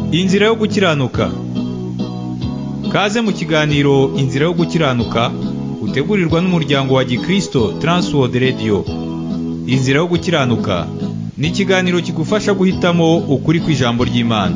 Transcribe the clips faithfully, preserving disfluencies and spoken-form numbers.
Inzira yo gukiranuka. Kaze mu kiganiro Inzira yo gukiranuka utegurirwa n'umuryango wa Gikristo Transworld Radio. Inzira yo gukiranuka ni ikiganiro kigufasha guhitamo ukuri kw'ijambo ry'Imana.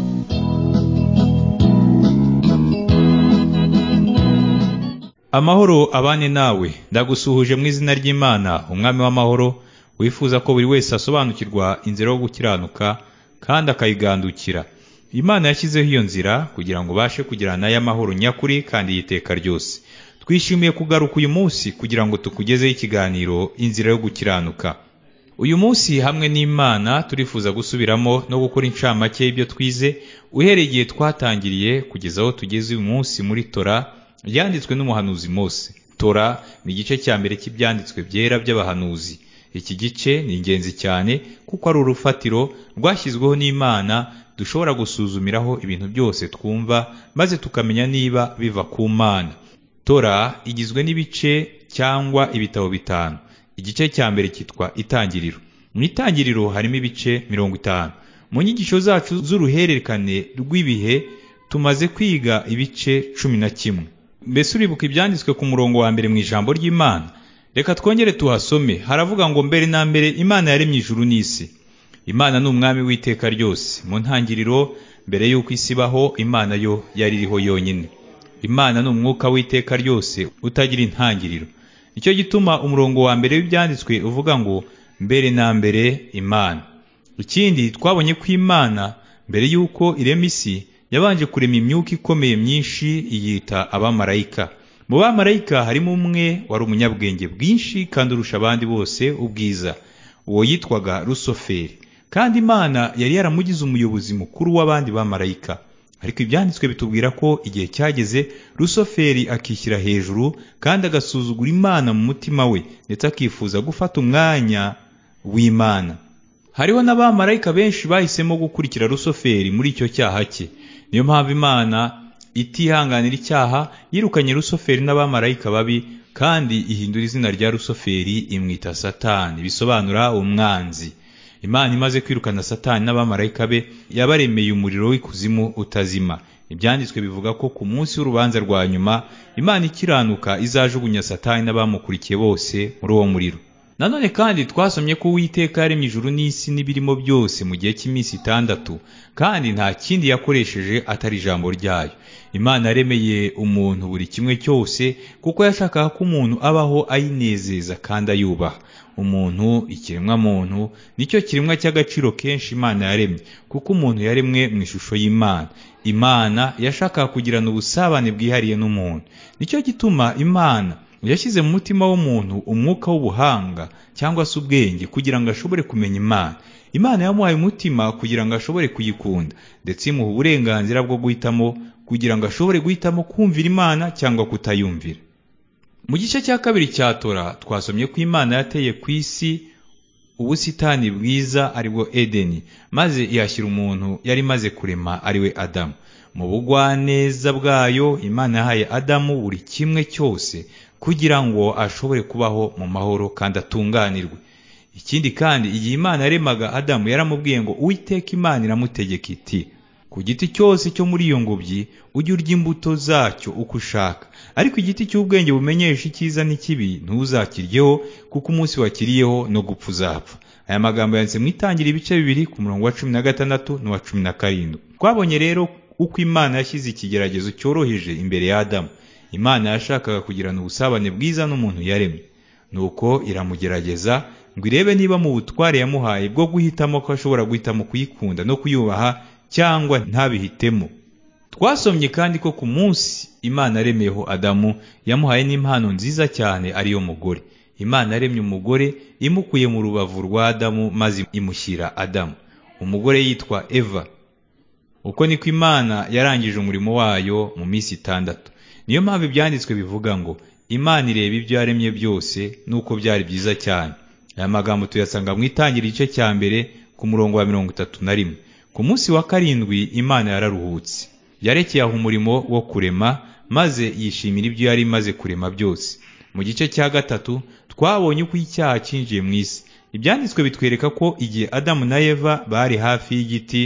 Amahoro abane nawe, ndagusuhuje mu izina ry'Imana, umwami w'amahoro, wifuza ko buri wese asobanukirwa inzira yo gukiranuka kandi akayigandukira. Imana yashyizeho iyo nzira kugira ngo bashe kugirana y'amahoro nyakuri kandi yiteka ryose. Twishimiye kugaruka uyu munsi kugira ngo tukugezeho ikiganiro Inzira yo gukiranuka. Uyu munsi hamwe n'Imana turifuza gusubiramo no gukora incamake y'ibyo twize uhereye igihe twatangiriye kugeza aho tugeze uyu munsi muri Tora yanditswe n'umuhanuzi Mose. Tora ni igice cya mbere cy'ibyanditswe byera by'abahanuzi. Iki gice ni ingenzi cyane kuko ari urufatiro rwashyizweho n'Imana dushobora gusuzumiraho ibintu byose twumva maze tukamenya niba biva ku Mana. Tora igizwe n'ibice cyangwa ibitabo bitanu. Igice cya mbere cyitwa Itangiriro. Mu Itangiriro harimo ibice mirongo itanu. Mu nyigisho zacu z'uruhererekane rw'ibihe tumaze kwiga ibice cumi na kimwe. Mbese uribuka ibyanditswe ku murongo wa mbere mu ijambo ry'Imana? Reka twongere tuhasome. Haravuga ngo mbere na mbere Imana yaremye ijuru n'isi. Imana ni umwami w'iteka ryose. Mu ntangiriro mbere y'uko isi ibaho, Imana yo yari iriho yonyine. Imana ni umwuka w'iteka ryose utagira intangiriro. Nicyo gituma umurongo wa mbere w'ibyanditswe uvuga ngo mbere na mbere Imana. Ikindi twabonye ko Imana mbere y'uko irema isi yabanje kurema imyuka ikomeye myinshi iyita abamarayika. Mu bamarayika harimo umwe wari umunyabwenge bwinshi kandi urusha abandi bose ubwiza. Uwo yitwaga Lusoferi. Kandi Imana yari yaramugize umuyobozi mukuru w'abandi bamarayika. Ariko ibyanditswe bitubwira ko igihe cyageze Lusoferi akishyira hejuru kandi agasuzugura Imana mu mutima we ndetse akifuza gufata umwanya w'Imana. Hariho n'abamarayika benshi bahisemo gukurikira Lusoferi muri icyo cyaha cye. Niyo mpamvu Imana itihanganira icyaha yirukanye Lusoferi n'abamarayika babi kandi ihindura izina rya Lusoferi imwita Satani, bisobanura umwanzi. Imana imaze kwirukana Satani n'abamarayika be yabaremeye umuriro w'ikuzimu utazima. Ibyanditswe bivuga ko ku munsi w'urubanza rwa nyuma Imana ikiranuka izajugunya Satani n'abamukurikiye bose muri uwo muriro. Nanone kandi twasomye ko Uwiteka yaremye ijuru n'isi n'ibirimo byose mu gihe cy'iminsi itandatu kandi nta kindi yakoresheje atari ijambo ryayo. Imana yaremeye umuntu buri kimwe cyose kuko yashakaga ko umuntu abaho ayinezeza kandi ayubaha. Umuntu, ikiremwa muntu, nicyo kiremwa cy'agaciro kenshi Imana yaremye kuko umuntu yaremwe mu ishusho y'Imana. Imana yashakaga kugirana ubusabane bwihariye n'umuntu. Nicyo gituma Imana yashyize mu mutima w'umuntu umwuka w'ubuhanga cyangwa se ubwenge kugira ngo ashobore kumenya Imana. Imana yamuhaye umutima kugira ngo ashobore kuyikunda ndetse imuha uburenganzira bwo guhitamo kugira ngo ashobore guhitamo kumvira Imana cyangwa kutayumvira. Mu gice cya kabiri cya Tora twasomye ko Imana yateye ku isi ubusitani bwiza aribwo Edeni, maze ihashyira umuntu yari maze kurema ariwe Adamu. Mu bugwaneza bwayo Imana yahaye Adamu buri kimwe cyose kugira ngo ashobore kubaho mu mahoro kandi atunganirwe. Ikindi kandi igihe Imana yaremaga Adamu yaramubwiye ngo Uwiteka Imana iramutegeka iti, ku giti cyose cyo muri iyo ngobyi ujye urya imbuto zacyo uko ushaka, ariko igiti cy'ubwenge bumenyesha icyiza n'ikibi ntuzakiryeho kuko umunsi wakiriyeho no gupfa uzapfa. Aya magambo yanditse mu Itangiriro ibice bibiri ku murongo wa cumi na gatandatu n'uwa cumi na karindwi. Twabonye rero uko Imana yashyize ikigeragezo cyoroheje imbere ya Adamu. Imana yashakaga kugirana ubusabane bwiza n'umuntu yaremye. Nuko iramugerageza ngo irebe niba mu butware yamuhaye bwo guhitamo ko ashobora guhitamo kuyikunda no kuyubaha cyangwa ntabihitemo. Twasomye kandi ko ku munsi Imana yaremeyeho Adamu yamuhaye n'impano nziza cyane ariyo mugore. Imana yaremye umugore imukuye mu rubavu rwa Adamu maze imushyira Adamu. Umugore yitwa Eva. Uko niko Imana yarangije umurimo wayo mu minsi itandatu. Niyo mpamvu ibyanditswe bivuga ngo Imana ireba ibyo yaremye byose nuko byari byiza cyane. Aya magambo tuyasanga mu Itangiriro igice cya mbere ku murongo wa mirongo itatu na rimwe. Ku munsi wa karindwi Imana yararuhutse. Yarekeye aho umurimo wo kurema maze yishimira ibyo yari imaze kurema byose. Mu gice cya gatatu twabonye uko icyaha cyinjiye mu isi. Ibyanditswe bitwereka ko igihe Adamu na Eva bari hafi y'igiti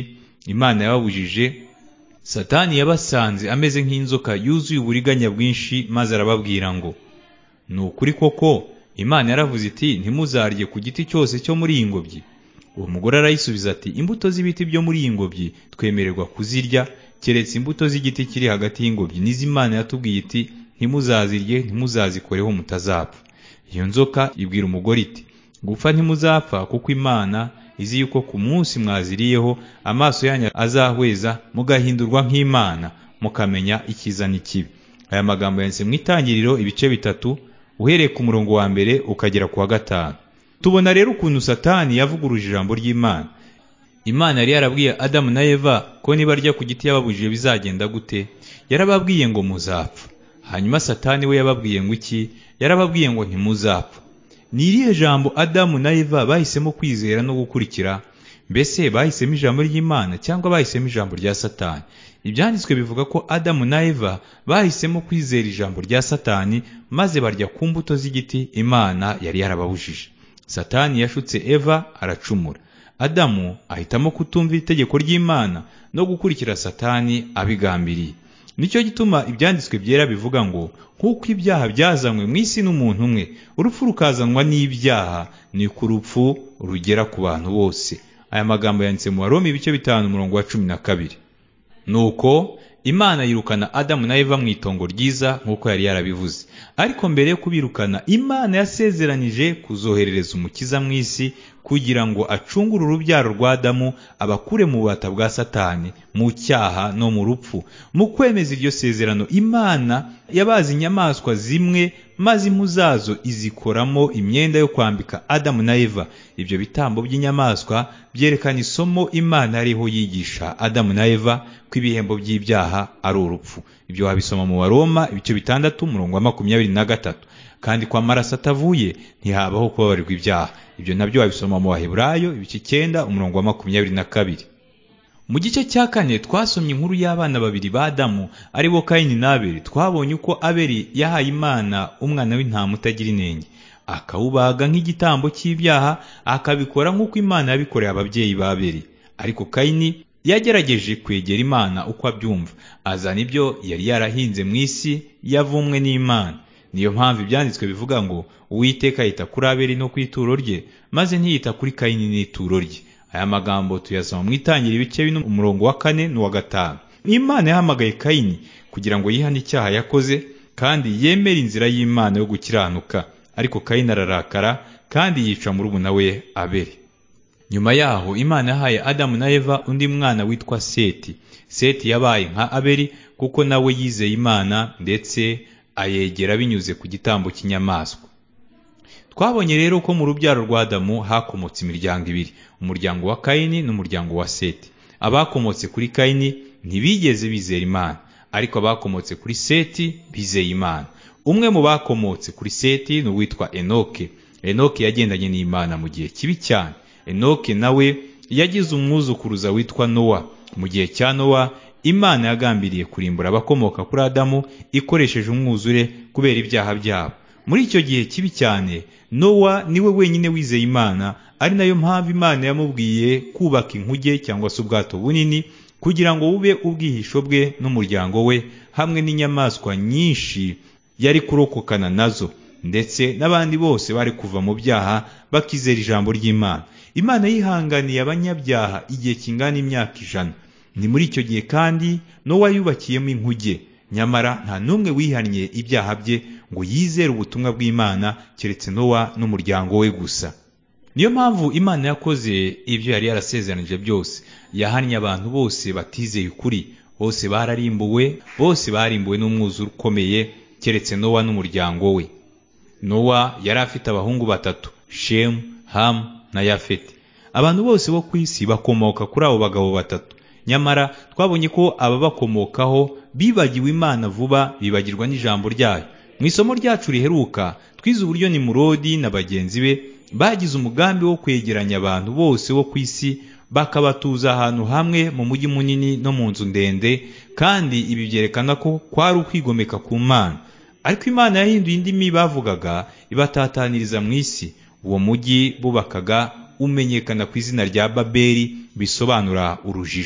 Imana yababujije. Satani yabasanze ameze nk'inzoka yuzuye uburiganya bwinshi, maze arababwira ngo, ni ukuri koko Imana yaravuze iti ntimuzarye ku giti cyose cyo muri iyi ngobyi? Uwo mugore arayisubiza ati, imbuto z'ibiti byo muri iyi ngobyi twemererwa kuzirya, keretse imbuto z'igiti kiri hagati y'ingobyi nizo Imana yatubwiye iti ntimuzazirye, ntimuzazikoreho mutazapfa. Iyo nzoka ibwira umugore iti, gupfa ntimuzapfa, kuko Imana izi yuko ku munsi mwaziriyeho amaso yanyu azahweza, mugahindurwa nk'Imana, mukamenya icyiza n'ikibi. Aya magambo yanditse mu Itangiriro ibice bitatu uhereye ku murongo wa mbere ukagera ku wa gatanu. Tubona rero ukuntu Satani yavuguruje ijambo ry'Imana. Imana yari yarabwiye Adamu na Eva ko nibarya ku giti yababujije bizagenda gute? Yarababwiye ngo muzapfa. Hanyuma Satani we yababwiye ngo iki? Yarababwiye ngo ntimuzapfa. Ni irihe jambo Adamu na Eva bahisemo kwizera no gukurikira? Mbese bahisemo ijambo ry'Imana cyangwa bahisemo ijambo rya Satani? Ibyanditswe bivuga ko Adamu na Eva bahisemo kwizera ijambo rya Satani, maze barya ku mbuto z'igiti Imana yari yarababujije. Satani yashutse Eva aracumura. Adamu ahitamo kutumvira itegeko ry'Imana no gukurikira Satani abigambiriye. Nicyo gituma ibyanditswe byera bivuga ngo, nk'uko ibyaha byazanywe mu isi n'umuntu umwe, urupfu rukazanwa n'ibyaha, ni ku rupfu rugera ku bantu bose. Aya magambo yanditse mu Waroma ibice bitanu umurongo wa cumi na kabiri. Nuko Imana yirukana Adamu na Eva mu itongo ryiza nk'uko yari yarabivuze. Ariko mbere yo kubirukana, Imana yasezeranije kuzoherereza umukiza mu isi kugira ngo acungure urubyaro rwa Adamu, abakure mu bubata bwa Satani, mu cyaha no mu rupfu. Mu kwemeza iryo sezerano, Imana yabaze inyamaswa zimwe, maze impu zazo izikoramo imyenda yo kwambika Adamu na Eva. Ibyo bitambo by'inyamaswa byerekana isomo Imana yariho yigisha Adamu na Eva ko ibihembo by'ibyaha ari urupfu. Ibyo wabisoma mu Waroma ibice bitandatu umurongo wa makumyabiri na gatatu. Kandi kwa amaraso atavuye ntihabaho kubabarirwa ibyaha. Ibyo nabyo wabisoma mu Baheburayo ibice icyenda umurongo wa makumyabiri na kabiri. Mu gice cya kane twasomye inkuru y'abana babiri ba Adamu, ari bo Kayini na Abeli. Twabonye uko Abeli yahaye Imana umwana w'intama utagira inenge, akawubaga nk'igitambo cy'ibyaha, akabikora nk'uko Imana yabikoreye ababyeyi ba Abeli. Ariko Kayini yagerageje kwegera Imana uko abyumva, azana ibyo yari yarahinze mu isi yavumwe n'Imana. Niyo mpamvu ibyanditswe bivuga ngo Uwiteka yita kuri Abeli no ku ituro rye, maze ntiyita kuri Kayini n'ituro rye. Aya magambo tuyasoma mu Itangiriro ibice bine umurongo wa kane n'uwa gatanu. Imana yahamagaye Kayini kugira ngo yihane icyaha yakoze kandi yemere inzira y'Imana yo gukiranuka. Ariko Kayini ararakara kandi yica murumuna we Abeli. Nyuma yaho Imana yahaye Adamu na Eva undi mwana witwa Seti. Seti yabaye nka Abeli kuko nawe yizeye Imana ndetse ayegera binyuze ku gitambo cy'inyamaswa. Twabonye rero ko mu rubyaro rwa Adamu hakomotse imiryango ibiri, umuryango wa Kayini n'umuryango wa Seti. Abakomotse kuri Kayini ntibigeze bizera Imana, ariko abakomotse kuri Seti bizeye Imana. Umwe mu bakomotse kuri Seti ni uwitwa Enoke. Enoke yagendanye n'Imana mu gihe kibi cyane. Enoke nawe yagize umwuzukuruza witwa Nowa. Mu gihe cya Nowa, Imana yagambiriye kurimbura abakomoka kuri Adamu ikoresheje umwuzure kubera ibyaha byabo. Muri icyo gihe kibi cyane, Nowa niwe wenyine wizeye Imana, ari nayo mpamvu Imana yamubwiye kubaka inkuge cyangwa se ubwato bunini kugira ngo bube ubwihisho bwe n'umuryango we hamwe n'inyamaswa nyinshi yari kurokokana nazo, ndetse n'abandi bose bari kuva mu byaha bakizera ijambo ry'Imana. Imana yihanganiye abanyabyaha igihe kingana imyaka ijana. Ni muri icyo gihe kandi Nowa yubakiyemo inkuge, nyamara nta n'umwe wihannye ibyaha bye ngo yizere ubutumwa bw'Imana keretse Nowa n'umuryango we gusa. Niyo mpamvu Imana yakoze ibyo yari yarasezeranije byose. Yahannye abantu bose batizeye ukuri. Bose bararimbuwe, bose barimbuwe n'umwuzure ukomeye keretse Nowa n'umuryango we. Nowa yari afite abahungu batatu, Shemu, Hamu na Yafeti. Abantu bose bo ku isi bakomoka kuri abo bagabo batatu. Nyamara twabonye ko ababakomokaho bibagiwe Imana vuba, bibagirwa n'ijambo ryayo. Mu isomo ryacu riheruka twize uburyo Nimurodi na bagenzi be bagize umugambi wo kwegeranya abantu bose bo ku isi bakabatuza ahantu hamwe mu mujyi munini no mu nzu ndende, kandi ibi byerekana ko kwari ukwigomeka ku Mana. Ariko Imana yahinduye indimi bavugaga ibatataniriza mu isi. Uwo mujyi bubakaga umenyekana ku izina rya Babeli, bisobanura urujijo.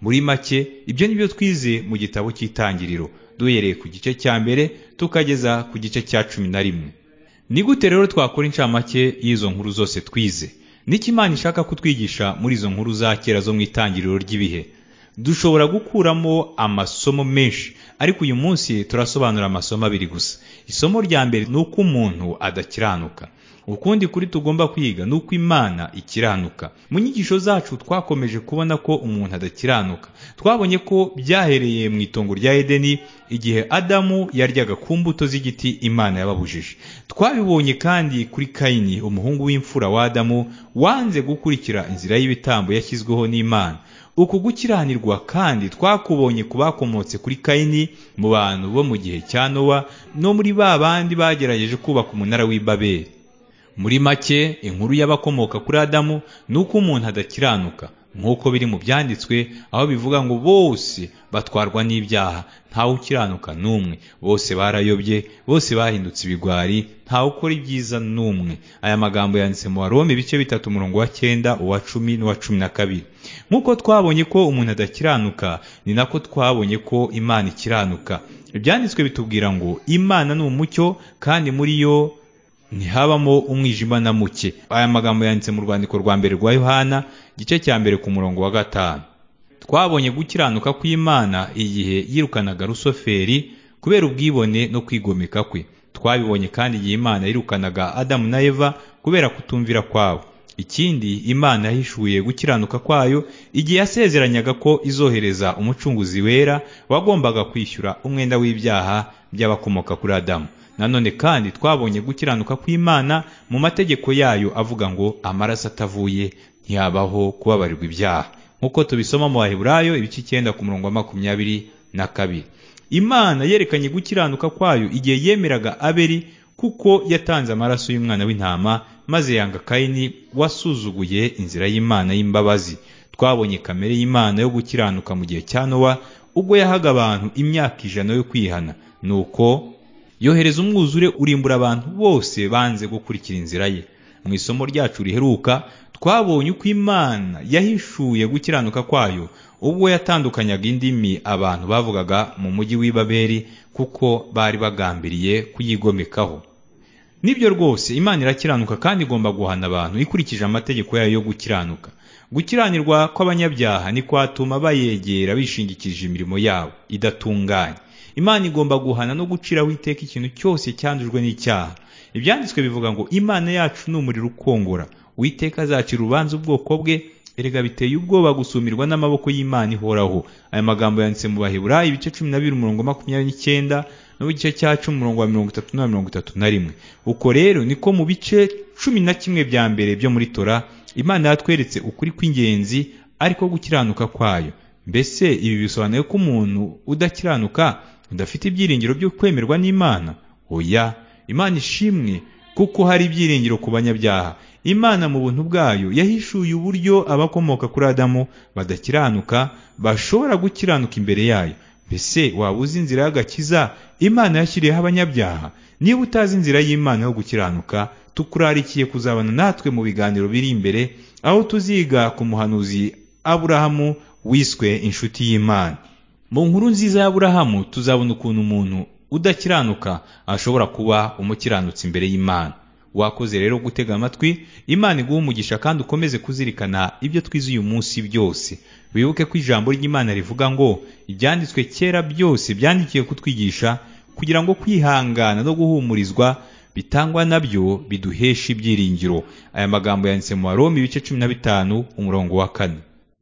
Muri make ibyo nibyo twize mu gitabo cy'Itangiriro, duhereye ku gice cya mbere tukageza ku gice cya cumi na rimwe. Ni gute rero twakora incamake y'izo nkuru zose twize? Niki Imana ishaka kutwigisha muri izo nkuru za kera zo mu itangiriro ry'ibihe? Dushobora gukuramo amasomo menshi, ariko uyu munsi turasobanura amasomo abiri gusa. Isomo rya mbere ni uko umuntu adakiranuka. Ukundi kuri tugomba kwiga ni uko Imana ikiranuka. Mu nyigisho zacu twakomeje kubona ko umuntu adakiranuka. Twabonye ko byahereye mu itongo rya Edeni igihe Adamu yaryaga ku mbuto z'igiti Imana yababujije. Twabibonye kandi kuri Kayini, umuhungu w'imfura wa Adamu, wanze gukurikira inzira y'ibitambo yashyizweho n'Imana. Uku gukiranirwa kandi twakubonye ku bakomotse kuri Kayini mu bantu bo mu gihe cya Nowa no muri ba bandi bagerageje kubaka umunara w'i Babeli. Muri make inkuru y'abakomoka kuri Adamu ni uko umuntu adakiranuka, nk'uko biri mu byanditswe aho bivuga ngo bose batwarwa n'ibyaha, ntawe ukiranuka n'umwe, bose barayobye, bose bahindutse ibigwari, ntawe ukora ibyiza n'umwe. Aya magambo yanditse mu Waroma ibice bitatu umurongo wa cyenda, uwa cumi n'uwa cumi na kabiri. Nk'uko twabonye ko umuntu adakiranuka, ni nako twabonye ko Imana ikiranuka. Ibyanditswe bitubwira ngo Imana ni umucyo kandi muri yo ntihabamo umwijima na muke. Aya magambo yanditse mu rwandiko rwa mbere rwa Yohana igice cya mbere ku murongo wa gatanu. Twabonye gukiranuka kw'Imana igihe yirukanaga Rusoferi kubera ubwibone no kwigomeka kwe. Twabibonye kandi igihe Imana yirukanaga Adamu na Eva kubera kutumvira kwabo. Ikindi, Imana yahishuye gukiranuka kwayo igihe yasezeranyaga ko izohereza umucunguzi wera wagombaga kwishyura umwenda w'ibyaha by'abakomoka kuri Adamu. Nanone kandi twabonye gukiranuka kw'Imana mu mategeko yayo avuga ngo amaraso atavuye ntiyabaho kubabarirwa ibyaha, nk'uko tubisoma mu Baheburayo ibice icyenda ku murongo wa makumyabiri na kabiri. Imana yerekanye gukiranuka kwayo igihe yemeraga Abeli kuko yatanze amaraso y'umwana w'intama, maze yanga Kayini wasuzuguye inzira y'Imana y'imbabazi. Twabonye kamere y'Imana yo gukiranuka mu gihe cya Nowa ubwo yahaga abantu imyaka ijana yo kwihana, nuko yohereza umwuzure urimbura abantu bose banze gukurikira inzira ye. Mu isomo ryacu riheruka twabonye uko Imana yahishuye gukiranuka kwayo ubwo yatandukanyaga indimi abantu bavugaga mu mujyi w'i Babeli kuko bari bagambiriye kuyigomekaho. Nibyo rwose, Imana irakiranuka kandi igomba guhana abantu ikurikije amategeko yayo yo gukiranuka. Gukiranirwa kw'abanyabyaha ni kwatuma bayegera bishingikirije imirimo yabo idatunganye. Imana igomba guhana no guciraho iteka ikintu cyose cyandujwe n'icyaha. Ibyanditswe bivuga ngo Imana yacu ni umuriro ukongora. Uwiteka azacira urubanza ubwoko bwe, erega biteye ubwoba gusumirwa n'amaboko y'Imana ihoraho. Aya magambo yanditse mu Baheburayo ibice cumi na bibiri umurongo makumyabiri n'icyenda no mu gice cya cumi umurongo wa mirongo itatu na mirongo itatu na rimwe. Uko rero niko mu bice cumi na kimwe bya mbere byo muri Tora Imana yatweretse ukuri kw'ingenzi ariko gukiranuka kwayo. Mbese ibi bisobanuye ko umuntu udakiranuka udafite ibyiringiro byo kwemerwa n'Imana? Oya, Imana ishimwe kuko hari ibyiringiro ku banyabyaha. Imana mu buntu bwayo yahishuye uburyo abakomoka kuri Adamu badakiranuka bashobora gukiranuka imbere yayo. Mbese waba uzi inzira y'agakiza Imana yashyiriyeho abanyabyaha? Niba utazi inzira y'Imana yo gukiranuka, tukurarikiye kuzabana natwe mu biganiro biri imbere, aho tuziga ku muhanuzi Aburahamu wiswe inshuti y'Imana. Mu nkuru nziza ya Aburahamu tuzabona ukuntu umuntu udakiranuka ashobora kuba umukiranutsi imbere y'Imana. Wakoze rero gutega amatwi. Imana iguhe umugisha kandi ukomeze kuzirikana ibyo twize uyu munsi byose. Wibuke ko ijambo ry'Imana rivuga ngo ibyanditswe kera byose byandikiye kutwigisha kugira ngo kwihangana no guhumurizwa bitangwa nabyo biduhesha ibyiringiro. Aya magambo yanditse mu Waroma ibice cumi na bitanu umurongo wa kane.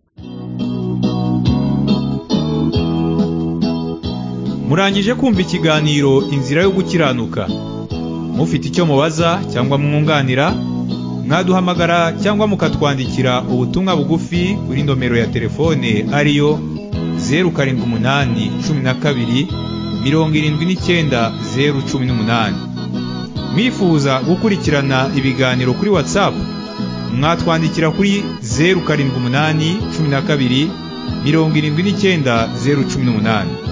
Murangije kumva ikiganiro Inzira yo gukiranuka. Mufite icyo mubaza cyangwa mwunganira, mwaduhamagara cyangwa mukatwandikira ubutumwa bugufi kuri nomero ya telefone ariyo zeru karindwi umunani cumi na kabiri mirongo irindwi n'icyenda zeru cumi n'umunani. Mwifuza gukurikirana ibiganiro kuri WhatsApp, mwatwandikira kuri zeru karindwi umunani cumi na kabiri mirongo irindwi n'icyenda zeru cumi n'umunani.